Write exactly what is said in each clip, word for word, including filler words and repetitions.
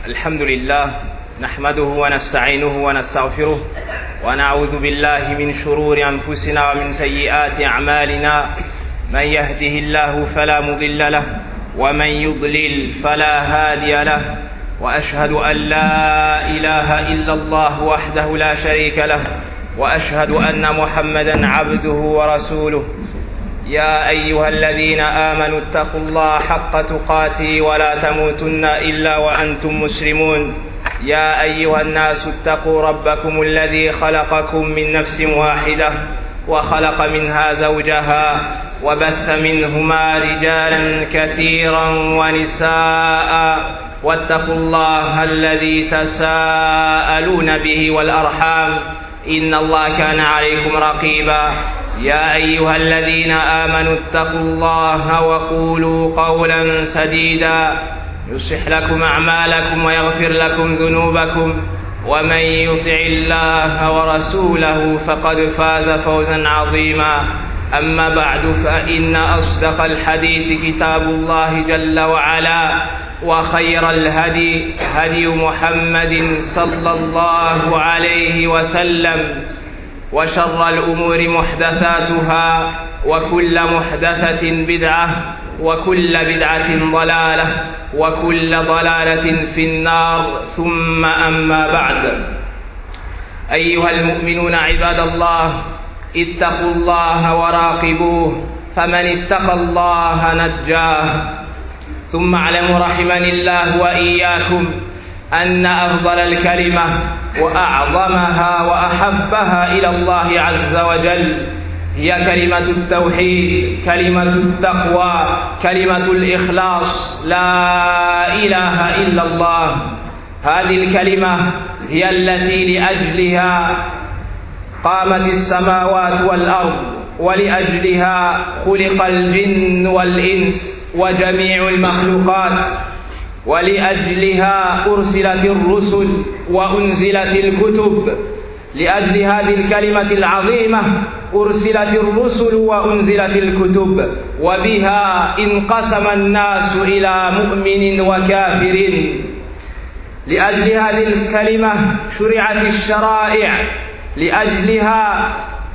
الحمد لله نحمده ونستعينه ونستغفره ونعوذ بالله من شرور أنفسنا ومن سيئات أعمالنا. من يهده الله فلا مضل له ومن يضلل فلا هادي له، وأشهد أن لا إله إلا الله وحده لا شريك له، وأشهد أن محمدًا عبده ورسوله. يا أيها الذين آمنوا اتقوا الله حق تقاته ولا تموتن إلا وأنتم مسلمون. يا أيها الناس اتقوا ربكم الذي خلقكم من نفس واحدة وخلق منها زوجها وبث منهما رجالا كثيرا ونساء، واتقوا الله الذي تساءلون به والأرحام إن الله كان عليكم رقيبا. يا أيها الذين آمنوا اتقوا الله وقولوا قولا سديدا يصلح لكم أعمالكم ويغفر لكم ذنوبكم، ومن يطع الله ورسوله فقد فاز فوزا عظيما. أما بعد، فإن أصدق الحديث كتاب الله جل وعلا، وخير الهدي هدي محمد صلى الله عليه وسلم، وشر الأمور محدثاتها، وكل محدثة بدعة، وكل بدعة ضلالة، وكل ضلالة في النار. ثم أما بعد، أيها المؤمنون عباد الله، اتقوا الله وراقبوه، فمن اتقى الله نجاه. ثم اعلموا رحمني الله وإياكم أن أفضل الكلمة وأعظمها وأحبها إلى الله عز وجل هي كلمة التوحيد، كلمة التقوى، كلمة الإخلاص، لا إله إلا الله. هذه الكلمة هي التي لأجلها قامت السماوات والأرض، ولأجلها خلق الجن والإنس وجميع المخلوقات، ولأجلها أرسلت الرسل وأنزلت الكتب. لأجل هذه الكلمة العظيمة أرسلت الرسل وأنزلت الكتب، وبها انقسم الناس إلى مؤمن وكافر. لأجل هذه الكلمة شرعت الشرائع، لأجلها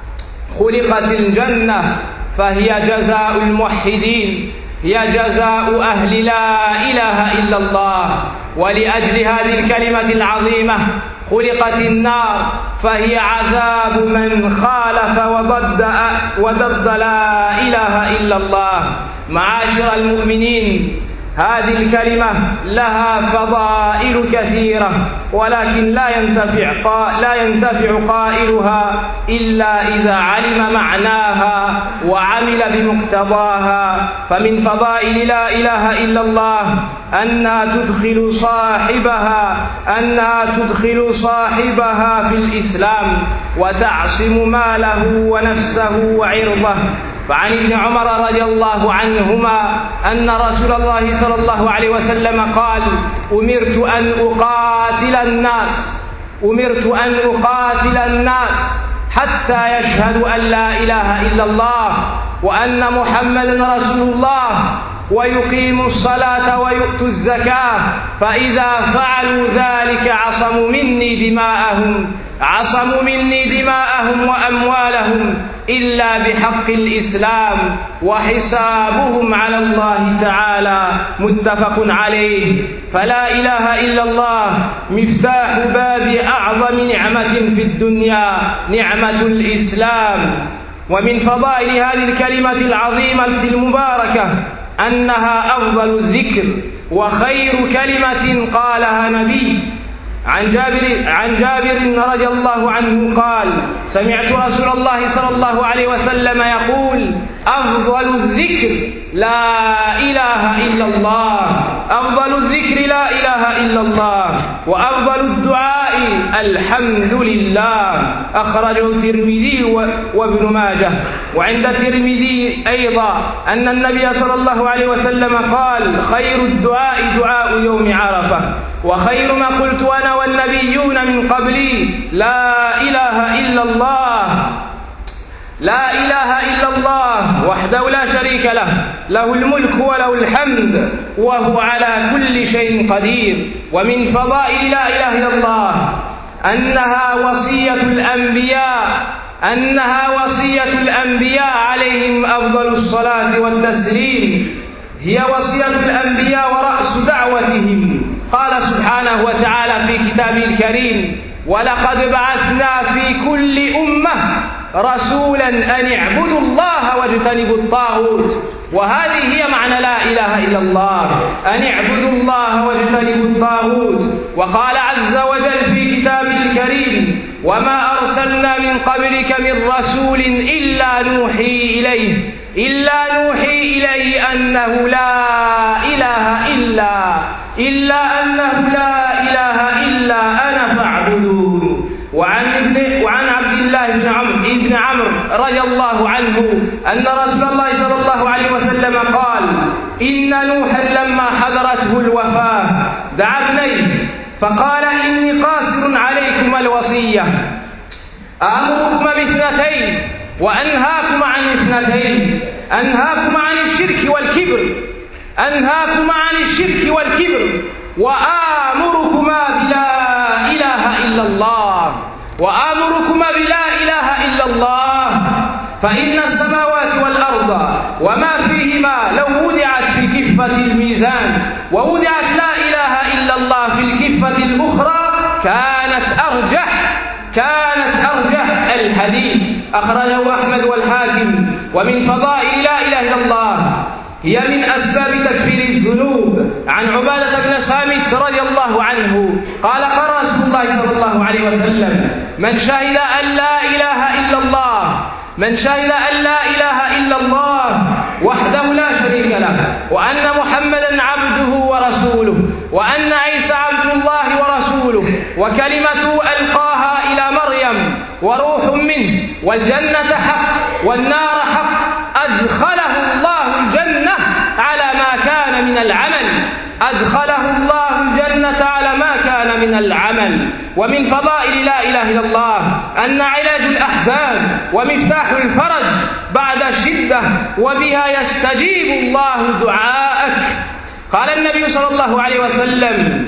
خلقت الجنة، فهي جزاء الموحدين، هي جزاء أهل لا إله إلا الله. ولأجل هذه الكلمة العظيمة خلقت النار، فهي عذاب من خالف وضد وضد لا إله إلا الله. معاشر المؤمنين، هذه الكلمة لها فضائل كثيرة، ولكن لا ينتفع لا ينتفع قائلها إلا إذا علم معناها وعمل بمقتضاها. فمن فضائل لا إله إلا الله أنها تدخل صاحبها أنها تدخل صاحبها في الإسلام، وتعصم ماله ونفسه وعرضه. فعن ابن عمر رضي الله عنهما أن رسول الله صلى الله عليه وسلم قال: أمرت أن أقاتل الناس أمرت أن أقاتل الناس حتى يشهدوا أن لا إله إلا الله وأن محمدا رسول الله، ويقيموا الصلاة ويؤتوا الزكاة، فإذا فعلوا ذلك عصموا مني دماءهم عصموا مني دماءهم وأموالهم إلا بحق الإسلام، وحسابهم على الله تعالى. متفق عليه. فلا إله إلا الله مفتاح باب أعظم نعمة في الدنيا، نعمة الإسلام. ومن فضائل هذه الكلمة العظيمة المباركة أنها أفضل الذكر وخير كلمة قالها نبي. عن جابر عن جابر رضي الله عنه قال: سمعت رسول الله صلى الله عليه وسلم يقول: أفضل الذكر لا إله إلا الله أفضل الذكر لا إله إلا الله وأفضل الدعاء الحمد لله. أخرجه الترمذي وابن ماجه. وعند الترمذي أيضا أن النبي صلى الله عليه وسلم قال: خير الدعاء دعاء يوم عرفة، وخير ما قلت أنا والنبيون من قبلي لا إله إلا الله. لا إله إلا الله وحده لا شريك له، له الملك وله الحمد وهو على كل شيء قدير. ومن فضائل لا إله إلا الله أنها وصية الأنبياء أنها وصية الأنبياء عليهم أفضل الصلاة والتسليم، هي وصية الأنبياء ورأس دعوتهم. قال سبحانه وتعالى في كتابه الكريم: ولقد بعثنا في كل أمة رسولا أن اعبدوا الله واجتنبوا الطاغوت. وهذه هي معنى لا إله إلا الله، أن اعبدوا الله واجتنبوا الطاغوت. وقال عز وجل في كتابه الكريم: وما أرسلنا من قبلك من رسول إلا نوحي إليه إلا نوحي إليه أنه لا إله إلا إلا أنه لا إله إلا أنا فاعبدون. وعن ابن وعن عبد الله بن عمرو بن عمرو رضي الله عنه أن رسول الله صلى الله عليه وسلم قال: إن نوحا لما حضرته الوفاة دعا ابنيه فقال: إني قاصر عليكم الوصية، آمركم باثنتين وأنهاكم عن اثنتين، أنهاكم عن الشرك والكبر أنهاكم عن الشرك والكبر وآمركما بلا إله إلا الله وآمركما بلا إله إلا الله فإن السماوات والأرض وما فيهما لو وضعت في كفة الميزان ووضعت لا إله إلا الله في الكفة الأخرى كانت أرجح كانت أرجح الحديث. أخرجه أحمد والحاكم. ومن فضائل لا إله إلا الله هي من أسباب تكفير الذنوب. عن عبادة بن صامت رضي الله عنه قال: قال رسول الله صلى الله عليه وسلم: من شهد أن لا إله إلا الله من شهد أن لا إله إلا الله وحده لا شريك له، وأن محمدا عبده ورسوله، وأن عيسى عبد الله ورسوله، وكلمته ألقاها إلى مريم وروح منه، والجنة حق والنار حق، أدخله الله الجنة على ما كان من العمل أدخله الله الجنة على ما كان من العمل. ومن فضائل لا إله إلا الله أن علاج الأحزان ومفتاح الفرج بعد الشدة، وبها يستجيب الله دعاءك. قال النبي صلى الله عليه وسلم: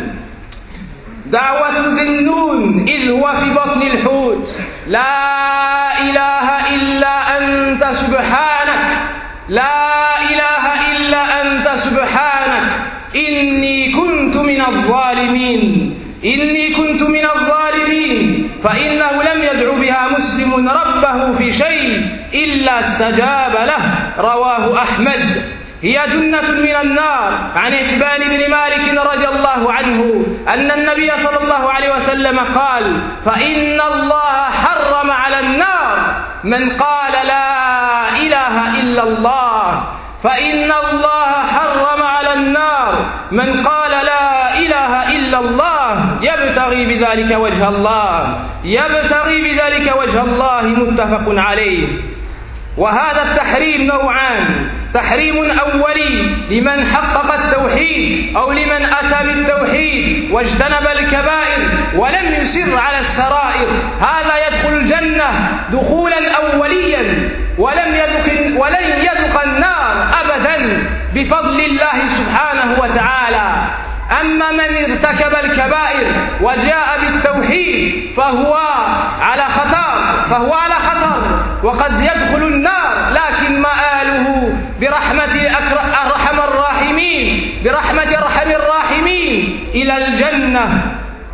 دعوة ذي النون إذ هو في بطن الحوت: لا إله إلا أنت سبحانك لا إله إلا أنت سبحانك إني كنت من الظالمين إني كنت من الظالمين فإنه لم يدع بها مسلم ربه في شيء إلا استجاب له. رواه أحمد. هي جنة من النار. عن حبان بن مالك رضي الله عنه أن النبي صلى الله عليه وسلم قال: فإن الله حرم على النار من قال لا إله إلا الله فإن الله حرم على النار من قال لا إله إلا الله يبتغي بذلك وجه الله يبتغي بذلك وجه الله. متفق عليه. وهذا التحريم نوعان: تحريم أولي لمن حقق التوحيد أو لمن أتى بالتوحيد واجتنب الكبائر ولم يصر على السرائر، هذا يدخل الجنة دخولا أوليا ولم يذق ولن يذق النار أبدا بفضل الله سبحانه وتعالى. أما من ارتكب الكبائر وجاء بالتوحيد فهو على خطر فهو على خطر وقد يدخل النار، لكن مآله برحمة أرحم الراحمين برحمة أرحم الراحمين إلى الجنة.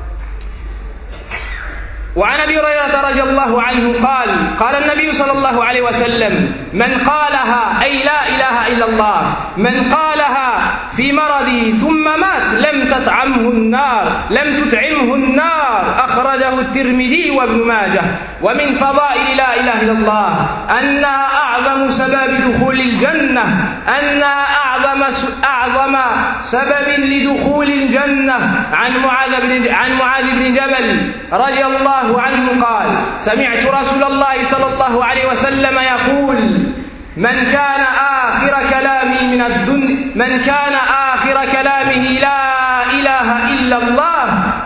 وعن أبي هريرة رضي الله عنه قال: قال النبي صلى الله عليه وسلم: من قالها أي لا إله إلا الله من قالها في مرضه ثم مات لم تطعمه النار لم تطعمه النار. أخرجه الترمذي وابن ماجه. ومن فضائل لا إله إلا الله أنها أعظم سبب دخول الجنة أنها أعظم أعظم سبب لدخول الجنة. عن معاذ بن عن معاذ بن جبل رضي الله عنه قال: سمعت رسول الله صلى الله عليه وسلم يقول: من كان آخر كلامه من الدنيا من كان آخر كلامه لا إله إلا الله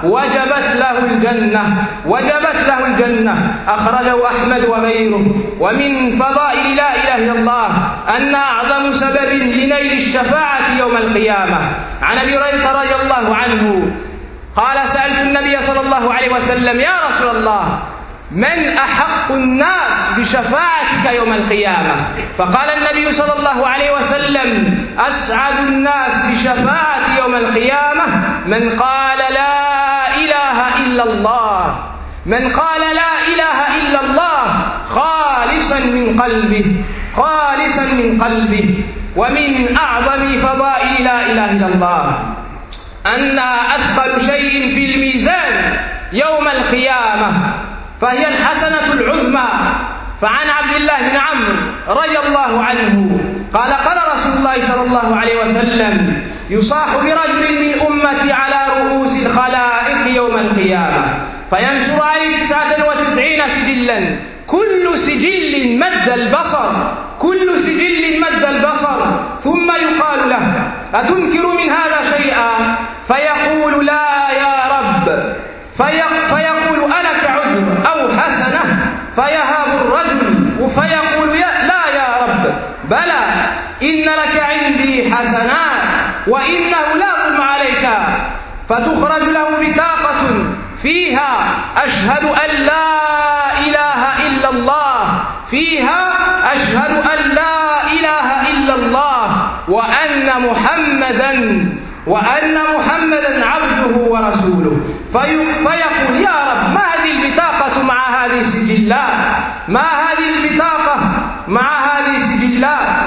وجبت له الجنة وجبت له الجنة أخرجه أحمد وغيره. ومن فضائل لا إله إلا الله أن أعظم سبب لنيل الشفاعة يوم القيامة. عن أبي هريرة رضي الله عنه قال: سألت النبي صلى الله عليه وسلم: يا رسول الله، من أحق الناس بشفاعتك يوم القيامة؟ فقال النبي صلى الله عليه وسلم: أسعد الناس بشفاعة يوم القيامة من قال لا إله إلا الله من قال لا إله إلا الله خالصا من قلبه خالصا من قلبه. ومن أعظم فضائل لا إله إلا الله أنها أثقل شيء في الميزان يوم القيامة، فهي الحسنة العظمى. فعن عبد الله بن عمرو رضي الله عنه قال: قال رسول الله صلى الله عليه وسلم: يصاح برجل من أمتي على رؤوس الخلائق يوم القيامة فينشر عليه تسعة وتسعين سجلا، كل سجل مد البصر كل سجل مد البصر ثم يقال له: أتنكر من هذا شيئا؟ فيقول: لا يا رب. فيقول: ألك عذر أو حسنة؟ فيهاب الرجل فيقول: لا يا رب، بلى، إن لك عندي حسنات وإنه لا ظلم عليك. فتخرج له بطاقة فيها: أشهد أن لا إله إلا الله فيها أشهد أن لا إله إلا الله وأن محمدا وأن محمدا عبده ورسوله. فيقول: يا رب، ما هذه البطاقة مع هذه السجلات ما هذه البطاقة مع هذه السجلات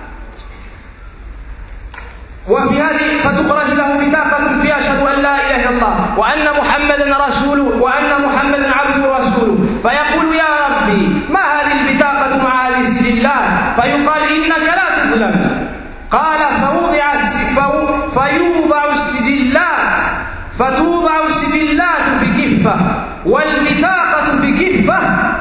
وفي هذه فتخرج له بطاقة فيها: أشهد أن لا إله إلا الله وأن محمدا رسوله وأن محمدا عبده ورسوله. فيقول: يا ربي، ما هذه البطاقة مع هذه السجلات؟ فيقال: إنك لا تظلم. قال: فوضع فيوضع السجلات فتوضع السجلات في كفة والبطاقة في كفة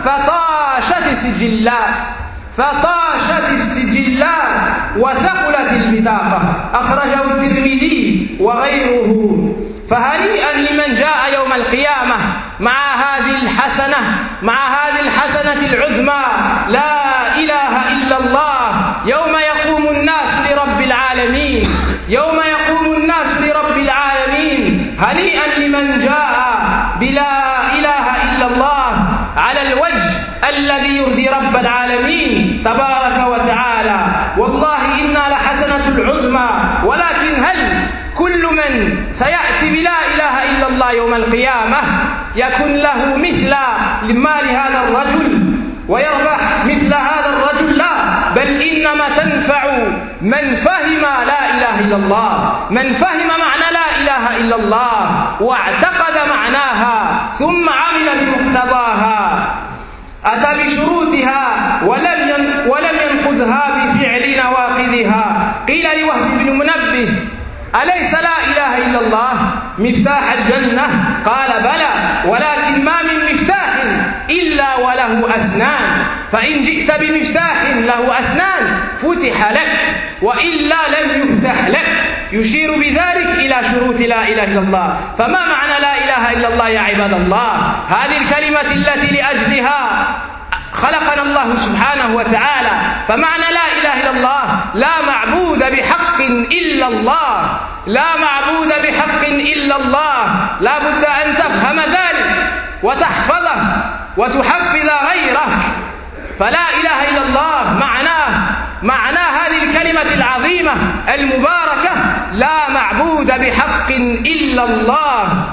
فطاشت السجلات فطاشت السجلات وثقلت البطاقة. أخرجه الترمذي وغيره. فهنيئا لمن جاء يوم القيامة مع هذه الحسنة مع هذه الحسنة العظمى لا إله إلا الله، يوم يقوم الناس لرب العالمين يوم يقوم الناس لرب العالمين. هنيئا لمن جاء بلا إله إلا الله على الوجه الذي يرضي رب العالمين تبارك وتعالى. والله إنا لحسنة العظمى، ولكن هل كل من سيأتي بلا إله إلا الله يوم القيامة يكون له مثل مال هذا الرجل ويربح مثل هذا الرجل؟ لا، بل إنما تنفع من فهم لا إله إلا الله من فهم معنى لا إله إلا الله واعتقد معناها ثم عمل بمقتضاها، أتى بشروطها ولم ولم ينقضها بفعل نواقضها. قيل لوهب بن منبه: أليس لا إله إلا الله مفتاح الجنة؟ قال: بلى، ولكن ما من مفتاح إلا وله أسنان، فإن جئت بمفتاح له أسنان فتح لك، وإلا لم يفتح لك. يشير بذلك إلى شروط لا إله إلا الله. فما معنى لا إله إلا الله يا عباد الله؟ هذه الكلمة التي لأجلها خلقنا الله سبحانه وتعالى. فمعنى لا إله إلا الله: لا معبود بحق إلا الله لا معبود بحق إلا الله. لا بد أن تفهم ذلك وتحفظه وتحفظ غيرك. فلا إله إلا الله معناه معنى هذه الكلمة العظيمة المباركة: لا معبود بحق إلا الله.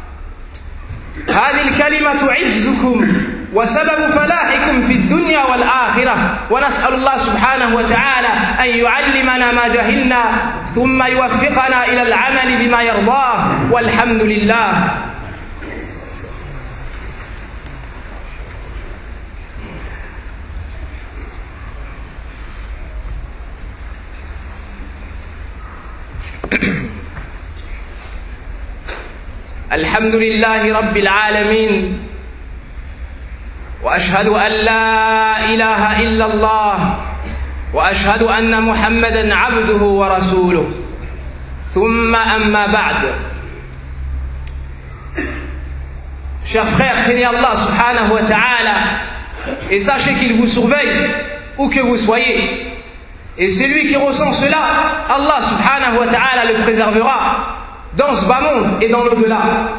هذه الكلمة عزكم وسبب فلاحكم في الدنيا والآخرة. ونسأل الله سبحانه وتعالى أن يعلمنا ما جهلنا ثم يوفقنا إلى العمل بما يرضاه، والحمد لله. الحمد لله رب العالمين، وأشهد أن لا إله إلا الله، وأشهد أن محمدا عبده ورسوله. ثم أما بعد، Chers frères, craignez Allah subhanahu wa ta'ala et sachez qu'il vous surveille où que vous soyez. Et celui qui ressent cela, Allah subhanahu wa ta'ala le préservera dans ce bas monde et dans l'au-delà.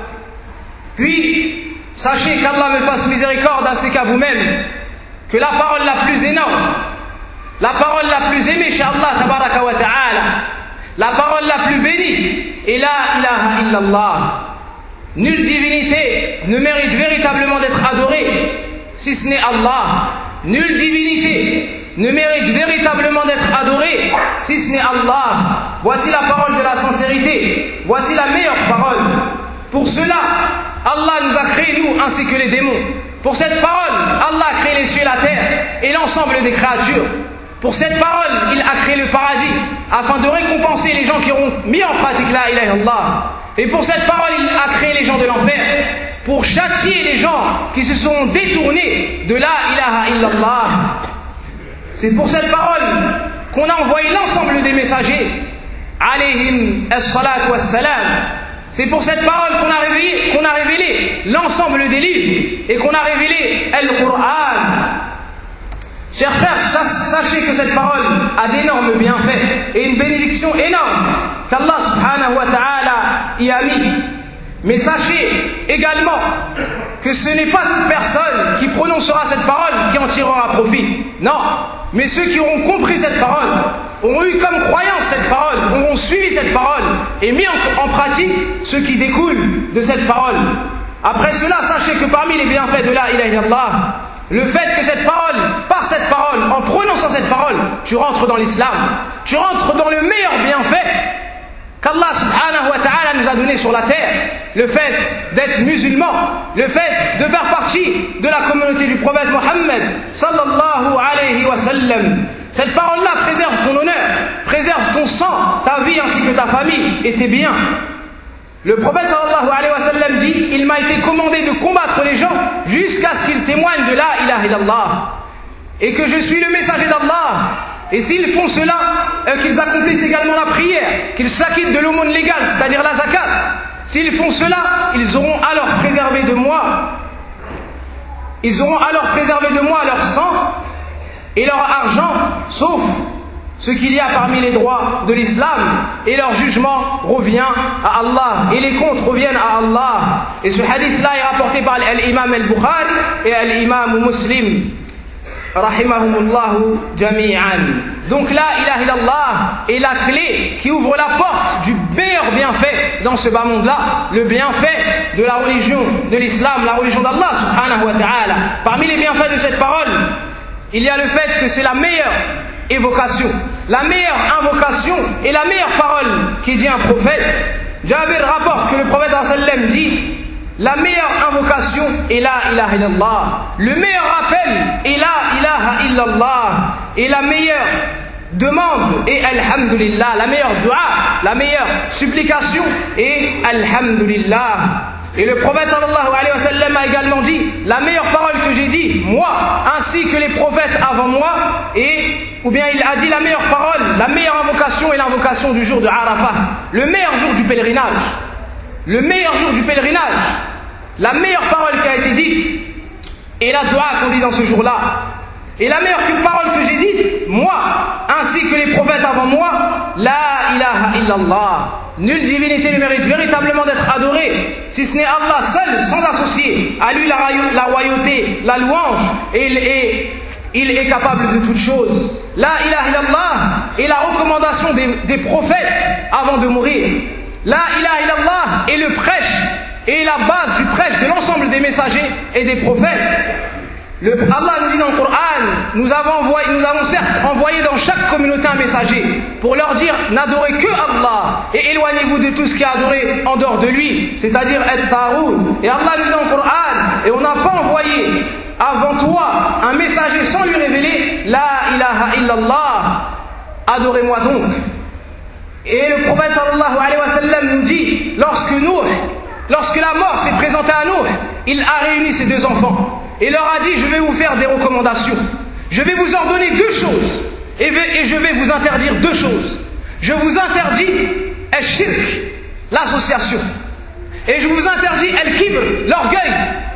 Puis, sachez qu'Allah me fasse miséricorde ainsi qu'à vous-même, que la parole la plus énorme, la parole la plus aimée chez Allah tabaraka wa ta'ala, la parole la plus bénie est la ilaha illallah. Nulle divinité ne mérite véritablement d'être adorée si ce n'est Allah. Nulle divinité ne mérite véritablement d'être adorée si ce n'est Allah. Voici la parole de la sincérité. Voici la meilleure parole. Pour cela, Allah nous a créés, nous, ainsi que les démons. Pour cette parole, Allah a créé les cieux et la terre et l'ensemble des créatures. Pour cette parole, il a créé le paradis afin de récompenser les gens qui auront mis en pratique la ilaha illallah. Et pour cette parole, il a créé les gens de l'enfer pour châtier les gens qui se sont détournés de la ilaha illallah. C'est pour cette parole qu'on a envoyé l'ensemble des messagers, alayhim as-salatu was-salam. C'est pour cette parole qu'on a révélé, qu'on a révélé l'ensemble des livres et qu'on a révélé Al-Qur'an. Chers frères, sachez que cette parole a d'énormes bienfaits et une bénédiction énorme qu'Allah subhanahu wa ta'ala y a mis. Mais sachez également que ce n'est pas toute personne qui prononcera cette parole qui en tirera profit. Non, mais ceux qui auront compris cette parole, auront eu comme croyance cette parole, auront suivi cette parole et mis en, en pratique ce qui découle de cette parole. Après cela, sachez que parmi les bienfaits de la ilaha illallah, le fait que cette parole, par cette parole, en prononçant cette parole, tu rentres dans l'islam, tu rentres dans le meilleur bienfait qu'Allah subhanahu wa ta'ala nous a donné sur la terre, le fait d'être musulman, le fait de faire partie de la communauté du prophète Mohammed sallallahu alayhi wa sallam. Cette parole-là préserve ton honneur, préserve ton sang, ta vie ainsi que ta famille et tes biens. Le prophète sallallahu alayhi wa sallam dit: il m'a été commandé de combattre les gens jusqu'à ce qu'ils témoignent de la ilaha illallah et que je suis le messager d'Allah. Et s'ils font cela, euh, qu'ils accomplissent également la prière, qu'ils s'acquittent de l'aumône légale, c'est-à-dire la zakat. S'ils font cela, ils auront alors préservé de moi, ils auront alors préservé de moi leur sang et leur argent, sauf ce qu'il y a parmi les droits de l'islam, et leur jugement revient à Allah, et les comptes reviennent à Allah. Et ce hadith-là est rapporté par l'imam al-Bukhari et l'imam Muslim, rahimahumullahu jami'an. Donc la ilaha illallah est la clé qui ouvre la porte du meilleur bienfait dans ce bas monde-là, le bienfait de la religion de l'islam, la religion d'Allah subhanahu wa ta'ala. Parmi les bienfaits de cette parole, il y a le fait que c'est la meilleure évocation, la meilleure invocation et la meilleure parole qui dit un prophète. Jabir rapporte que le prophète sallallahu alayhi wa sallam dit: la meilleure invocation est la ilaha illallah, le meilleur rappel est la ilaha illallah, et la meilleure demande est alhamdulillah, la meilleure dua, la meilleure supplication est alhamdulillah. Et le prophète sallallahu alayhi wa sallam a également dit: la meilleure parole que j'ai dit, moi, ainsi que les prophètes avant moi, et, ou bien il a dit la meilleure parole, la meilleure invocation est l'invocation du jour de Arafah, le meilleur jour du pèlerinage. Le meilleur jour du pèlerinage, la meilleure parole qui a été dite, est la dua qu'on dit dans ce jour-là. Et la meilleure parole que j'ai dite, moi, ainsi que les prophètes avant moi, la ilaha illallah. Nulle divinité ne mérite véritablement d'être adorée, si ce n'est Allah seul, sans associer. À lui la, la royauté, la louange, et il est, il est capable de toutes choses. La ilaha illallah est la recommandation des, des prophètes avant de mourir. La ilaha illallah est le prêche et la base du prêche de l'ensemble des messagers et des prophètes. Le, Allah nous dit dans le Coran: nous avons, envoyé, nous avons certes envoyé dans chaque communauté un messager pour leur dire: n'adorez que Allah et éloignez-vous de tout ce qui est adoré en dehors de lui, c'est-à-dire at-tarout. Et Allah nous dit dans le Coran: et on n'a pas envoyé avant toi un messager sans lui révéler la ilaha illallah, adorez-moi donc. Et le prophète sallallahu alayhi wa sallam nous dit, lorsque Nuh, lorsque la mort s'est présentée à Nuh, il a réuni ses deux enfants et leur a dit: je vais vous faire des recommandations, je vais vous ordonner deux choses et je vais vous interdire deux choses. Je vous interdis al-shirk, l'association, Et je vous interdis al-kibr, l'orgueil.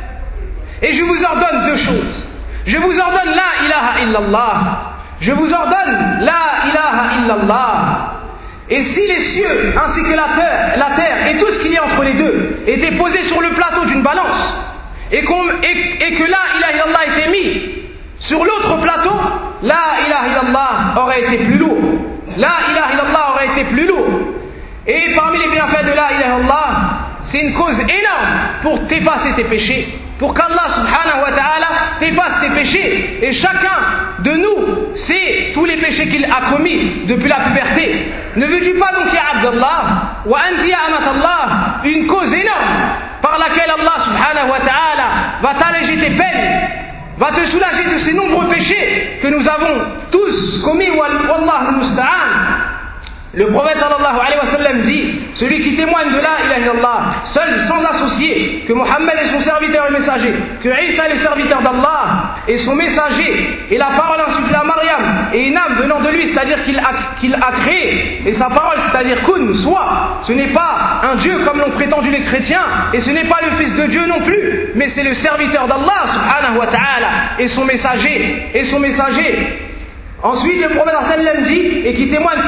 Et je vous ordonne deux choses. Je vous ordonne la ilaha illallah. Je vous ordonne la ilaha illallah. Et si les cieux ainsi que la terre, la terre et tout ce qu'il y a entre les deux étaient posés sur le plateau d'une balance et, qu'on, et, et que la ilaha illallah était mis sur l'autre plateau, la ilaha illallah aurait été plus lourd. La ilaha illallah aurait été plus lourd. Et parmi les bienfaits de la ilaha illallah, c'est une cause énorme pour t'effacer tes péchés. Pour qu'Allah subhanahu wa ta'ala t'efface tes péchés. Et chacun de nous sait tous les péchés qu'il a commis depuis la puberté. Ne veux-tu pas donc, ya Abdallah, wa anti ya amatallah, une cause énorme par laquelle Allah subhanahu wa ta'ala va t'alléger tes peines, va te soulager de ces nombreux péchés que nous avons tous commis, wallahu musta'an. Le prophète sallallahu alayhi wa sallam dit, celui qui témoigne de la ilaha illallah, seul, sans associer, que Mohammed est son serviteur et messager, que Isa est le serviteur d'Allah et son messager, et la parole insufflée à Maryam, et une âme venant de lui, c'est-à-dire qu'il a, qu'il a créé, et sa parole, c'est-à-dire kun, soit, ce n'est pas un Dieu comme l'ont prétendu les chrétiens, et ce n'est pas le fils de Dieu non plus, mais c'est le serviteur d'Allah subhanahu wa ta'ala, et son messager, et son messager. Ensuite, le prophète sallallahu alayhi wa sallam dit, et qui témoigne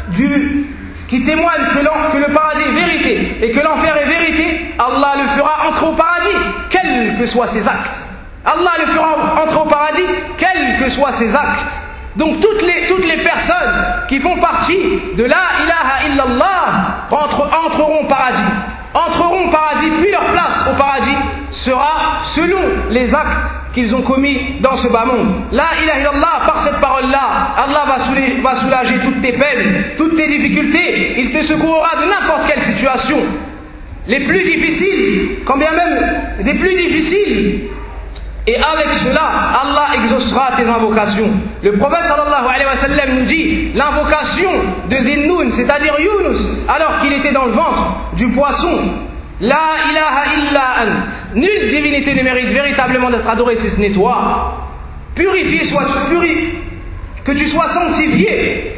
du, qui témoigne que, que le paradis est vérité et que l'enfer est vérité, Allah le fera entrer au paradis, quels que soient ses actes. Allah le fera entrer au paradis, quels que soient ses actes. Donc toutes les, toutes les personnes qui font partie de la ilaha illallah entre, entreront au paradis. Entreront au paradis, puis leur place au paradis sera selon les actes qu'ils ont commis dans ce bas monde. La ilaha illallah, par cette parole-là, Allah va soulager, va soulager toutes tes peines, toutes tes difficultés. Il te secourra de n'importe quelle situation. Les plus difficiles, quand bien même des plus difficiles. Et avec cela, Allah exaucera tes invocations. Le prophète sallallahu alayhi wa sallam nous dit, l'invocation de Dhinnoun, c'est-à-dire Yunus, alors qu'il était dans le ventre du poisson, la ilaha illa ant. Nulle divinité ne mérite véritablement d'être adorée si ce n'est toi. Purifié sois-tu, puri, que tu sois sanctifié.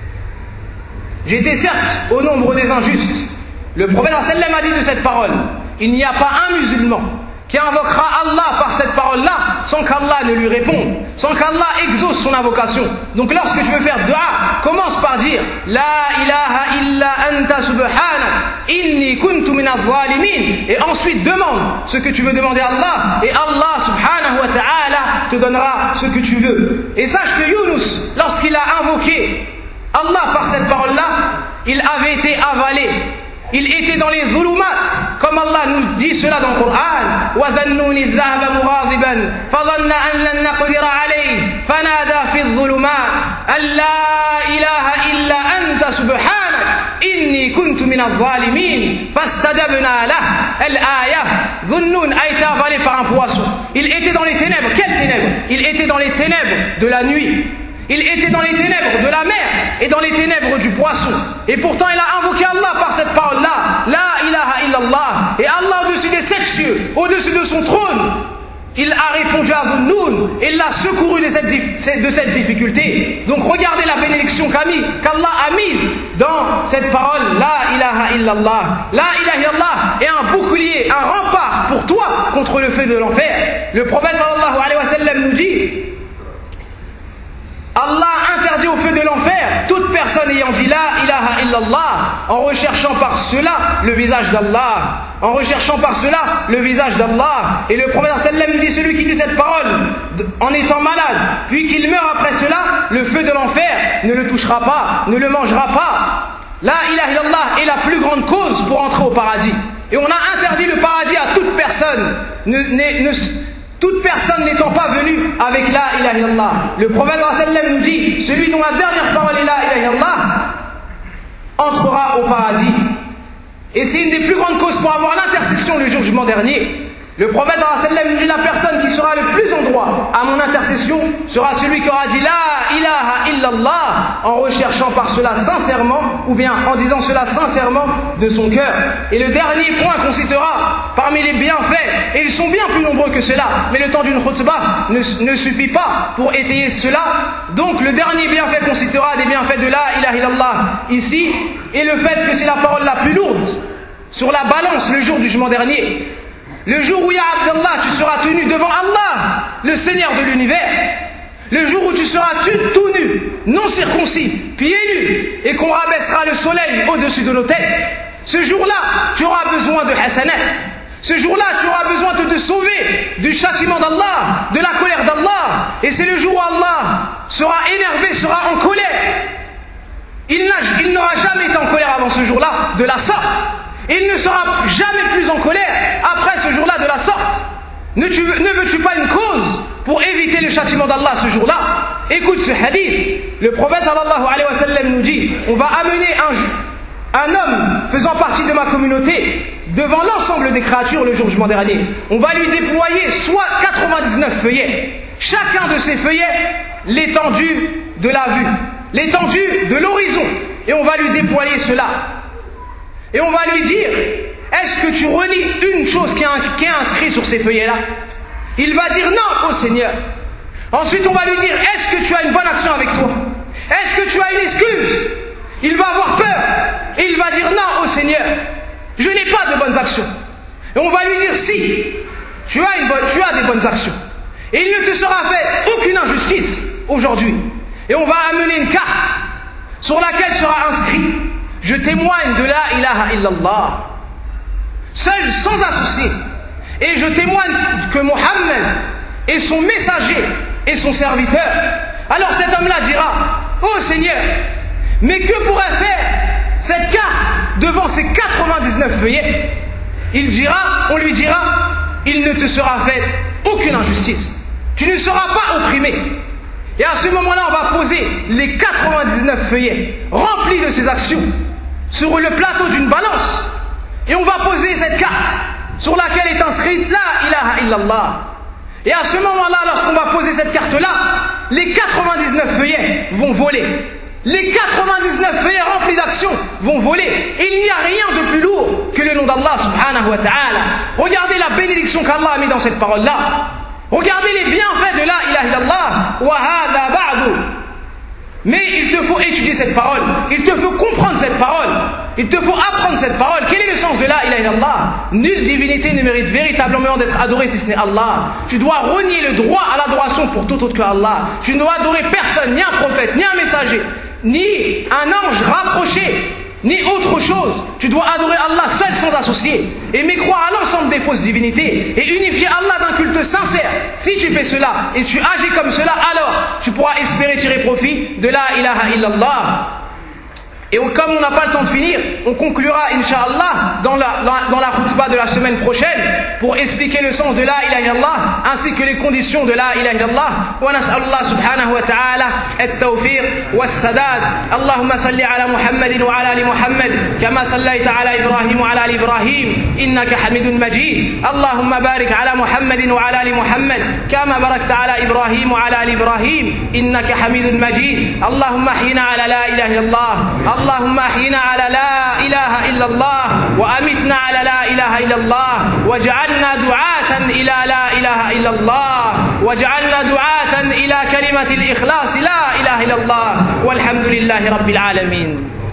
J'étais certes au nombre des injustes. Le prophète sallallahu alayhi wa sallam a dit de cette parole, il n'y a pas un musulman qui invoquera Allah par cette parole-là sans qu'Allah ne lui réponde, sans qu'Allah exauce son invocation. Donc lorsque tu veux faire dua, commence par dire La ilaha illa anta subhanak inni kuntu minaz zalimin, et ensuite demande ce que tu veux demander à Allah, et Allah subhanahu wa ta'ala te donnera ce que tu veux. Et sache que Yunus, lorsqu'il a invoqué Allah par cette parole-là, il avait été avalé. Il était dans les zulumat, comme Allah nous dit cela dans le Coran. وَذَنُّونِ الذَّهَبَ مُغَاضِبًا فَظَنَّ أَن لَّن نَّقْدِرَ عَلَيْهِ فَنَادَى فِي الظُّلُمَاتِ أَن لَّا إِلَٰهَ إِلَّا أَنتَ سُبْحَانَكَ إِنِّي كُنتُ مِنَ الظَّالِمِينَ فَاسْتَجَبْنَا لَهُ. Al-Aya, Dhunnun a été avalé par un poisson. Il était dans les ténèbres. Quelles ténèbres? Il était dans les ténèbres de la nuit. Il était dans les ténèbres de la mer et dans les ténèbres du poisson. Et pourtant il a invoqué Allah par cette parole-là. La ilaha illallah. Et Allah au-dessus des sept cieux, au-dessus de son trône, il a répondu à Dhunnun et l'a secouru de cette, de cette difficulté. Donc regardez la bénédiction qu'Allah a mise dans cette parole. La ilaha illallah. La ilaha illallah est un bouclier, un rempart pour toi contre le feu de l'enfer. Le prophète sallallahu alayhi wa sallam nous dit, Allah interdit au feu de l'enfer toute personne ayant dit la ilaha illallah en recherchant par cela le visage d'Allah, en recherchant par cela le visage d'Allah. Et le prophète sallallahu alayhi wa sallam dit, celui qui dit cette parole en étant malade puis qu'il meurt après cela, le feu de l'enfer ne le touchera pas, ne le mangera pas. La ilaha illallah est la plus grande cause pour entrer au paradis. Et on a interdit le paradis à toute personne ne, ne, ne toute personne n'étant pas venue avec la ilaha illallah. Le prophète sallallahu alayhi wa sallam nous dit, celui dont la dernière parole est la ilaha illallah entrera au paradis. Et c'est une des plus grandes causes pour avoir l'intercession le jour du jugement dernier. Le prophète sallallahu alayhi wa sallam nous dit, la personne qui sera le plus en droit à mon intercession sera celui qui aura dit la ilaha illallah en recherchant par cela sincèrement, ou bien en disant cela sincèrement de son cœur. Et le dernier point consistera parmi les bienfaits, et ils sont bien plus nombreux que cela, mais le temps d'une khutbah ne, ne suffit pas pour étayer cela. Donc le dernier bienfait consistera des bienfaits de la ilaha illallah ici, et le fait que c'est la parole la plus lourde sur la balance le jour du jugement dernier. Le jour où, ya Abdallah, tu seras tenu devant Allah, le Seigneur de l'univers. Le jour où tu seras tout nu, non circoncis, pieds nus, et qu'on rabaissera le soleil au-dessus de nos têtes. Ce jour-là, tu auras besoin de hasanat. Ce jour-là, tu auras besoin de te sauver du châtiment d'Allah, de la colère d'Allah. Et c'est le jour où Allah sera énervé, sera en colère. Il, n'a, il n'aura jamais été en colère avant ce jour-là, de la sorte. Et il ne sera jamais plus en colère après ce jour-là, de la sorte. Ne, tu, ne veux-tu pas une cause pour éviter le châtiment d'Allah ce jour-là? Écoute ce hadith. Le prophète sallallahu alayhi wa sallam nous dit, on va amener un, un homme faisant partie de ma communauté devant l'ensemble des créatures le jour du jugement dernier. On va lui déployer soit quatre-vingt-dix-neuf feuillets. Chacun de ces feuillets, l'étendue de la vue, l'étendue de l'horizon. Et on va lui déployer cela. Et on va lui dire, est-ce que tu relis une chose qui est inscrite sur ces feuillets-là? Il va dire non au Seigneur. Ensuite on va lui dire, est-ce que tu as une bonne action avec toi? Est-ce que tu as une excuse? Il va avoir peur. Et il va dire non au Seigneur. Je n'ai pas de bonnes actions. Et on va lui dire, si, tu as, une bonne, tu as des bonnes actions. Et il ne te sera fait aucune injustice aujourd'hui. Et on va amener une carte sur laquelle sera inscrit, je témoigne de la ilaha illallah, seul, sans associé. Et je témoigne que Mohammed est son messager et son serviteur. Alors cet homme-là dira, oh Seigneur, mais que pourrait faire cette carte devant ces quatre-vingt-dix-neuf feuillets? Il dira, on lui dira, il ne te sera fait aucune injustice. Tu ne seras pas opprimé. Et à ce moment-là, on va poser les quatre-vingt-dix-neuf feuillets remplis de ses actions sur le plateau d'une balance. Et on va poser cette carte sur laquelle est inscrite la ilaha illallah. Et à ce moment-là, lorsqu'on va poser cette carte-là, les quatre-vingt-dix-neuf feuillets vont voler. Les quatre-vingt-dix-neuf feuillets remplis d'actions vont voler. Et il n'y a rien de plus lourd que le nom d'Allah subhanahu wa ta'ala. Regardez la bénédiction qu'Allah a mis dans cette parole-là. Regardez les bienfaits de la ilaha illallah. Wa hadha ba'du. Mais il te faut étudier cette parole. Il te faut comprendre cette parole. Il te faut apprendre cette parole. Quel est le sens de la ilaha illallah? Nulle divinité ne mérite véritablement d'être adorée si ce n'est Allah. Tu dois renier le droit à l'adoration pour tout autre que Allah. Tu ne dois adorer personne, ni un prophète, ni un messager, ni un ange rapproché, ni autre chose. Tu dois adorer Allah seul sans associer et mécroire à l'ensemble des fausses divinités et unifier Allah d'un culte sincère. Si tu fais cela et tu agis comme cela, alors tu pourras espérer tirer profit de la ilaha illallah. Et comme on n'a pas le temps de finir, on conclura, Inch'Allah, dans la, dans la khutbah de la semaine prochaine, pour expliquer le sens de la ilaha illallah, ainsi que les conditions de la ilaha illallah. Wa nas'alullah subhanahu wa ta'ala at-tawfiq was-sadad. Allahumma salli ala Muhammadin wa ala ali Muhammad, kama sallaita ala Ibrahim wa ala ali Ibrahim, innaka hamidun majid. Allahumma barik ala Muhammadin wa ala ali Muhammad, kama barakta ala Ibrahim wa ala ali Ibrahim, innaka hamidun majid. Allahumma ahyina ala la ilaha illallah. اللهم احينا على لا اله الا الله وامتنا على لا اله الا الله واجعلنا دعاة الى لا اله الا الله واجعلنا دعاة الى كلمة الاخلاص لا اله الا الله والحمد لله رب العالمين.